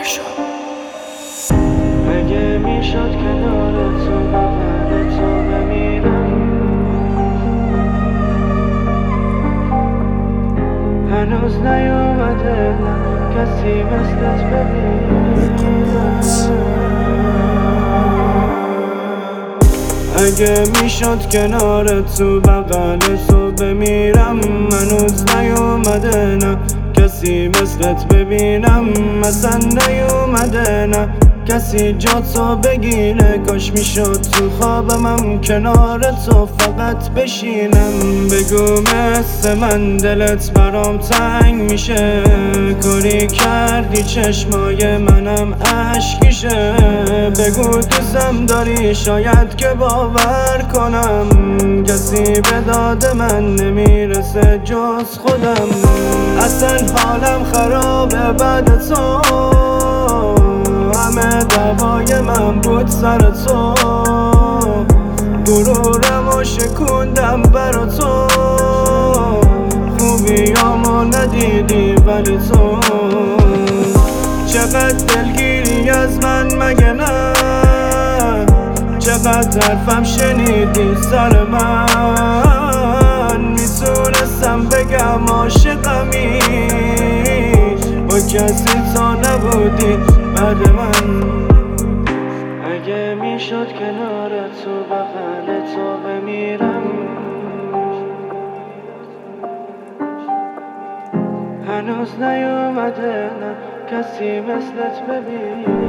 اگه میشد کنار تو بغل تو بمیرم، هنوز نیومده نه کسی مثلت ببینم. اگه میشد کنار تو بغل تو بمیرم، هنوز نیومده نه کسی مثلت ببینم. اصلا نیومده نه کسی جاتو بگیره. کاش میشد تو خوابمم کنار تو فقط بشینم. بگو مثل من دلت برام تنگ میشه، کاری کردی چشمای منم اشکیشه. بگو دوستم داری شاید که باور کنم، کسی به داد من نمیرسه جز خودم. اصلا حالم خرابه بعد تو، همه دعوای من بود سر تو. غرورمو شکوندم برا تو، خوبیامو ندیدی ولی تو. چقدر دلگیری از من مگه نه، چقدر حرفم شنیدی سر من. میتونستم بگم عاشقمی، با کسی تو نبودی بعد من. اگه میشد کنار تو بغل تو بمیرم، هنوز نیومده نه کسی مثلت ببینم.